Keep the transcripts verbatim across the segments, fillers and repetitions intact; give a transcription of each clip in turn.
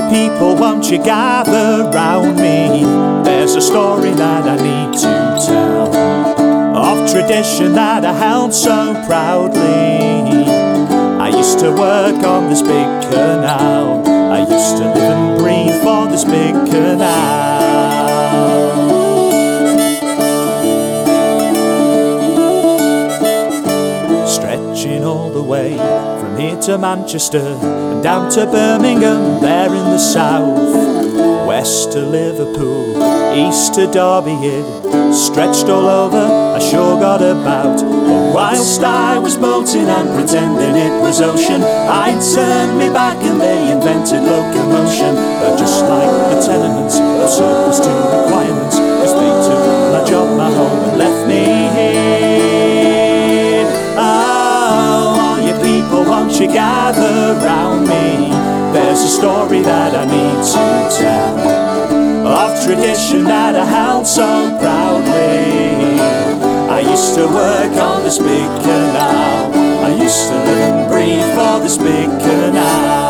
people, won't you gather round me? There's a story that I need to tell, of tradition that I held so proudly. I used to work on this big canal, I used to live and breathe for this big canal. Stretching all the way from here to Manchester and down to Birmingham, there in the south, west to Liverpool, east to Derby, here, stretched all over, I sure got about. But whilst I was boating and pretending it was ocean, I turned me back and they invented locomotion. But just like the tenements of surplus to requirements, cause they took my job, my home, and left me here. Oh, all you people, won't you gather round me? There's a story that I need to tell, of tradition that I held so proudly. I used to work on this big canal, I used to live and breathe for this big canal.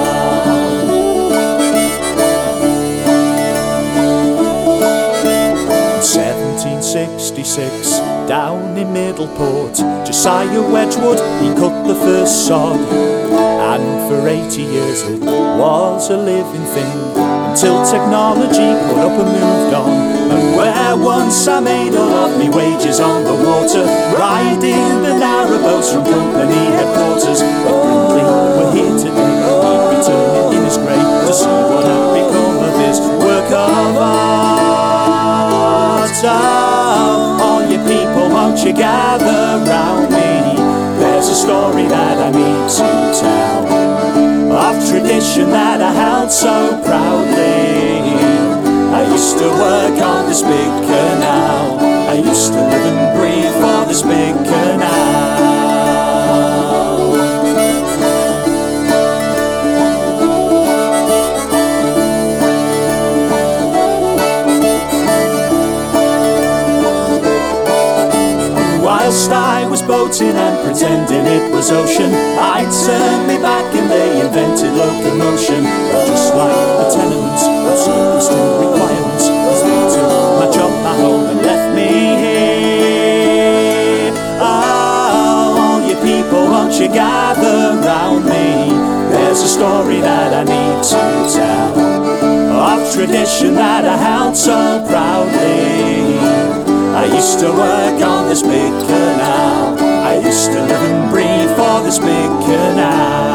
seventeen sixty-six, down in Middleport, Josiah Wedgwood, he cut the first sod. And for eighty years it was a living thing, until technology caught up and moved on. And where once I made all of me wages on the water, riding the narrowboats from company headquarters, if Brindley were here today, he'd be turning in his grave to see what had become of his work of art. Oh, all you people, won't you gather round me? There's a story that I need to tell, of tradition that I held so proudly. I used to work on this big canal, I used to live and breathe for this big canal. Whilst I was boating and pretending it was ocean, I turned me back and they invented locomotion. But just like the tenements of surplus to requirements, cause they took my job, my home, and left me here. Oh, all you people, won't you gather round me? There's a story that I need to tell, of tradition that I held so proudly. I used to work on this big canal, I used to live and breathe for this big canal.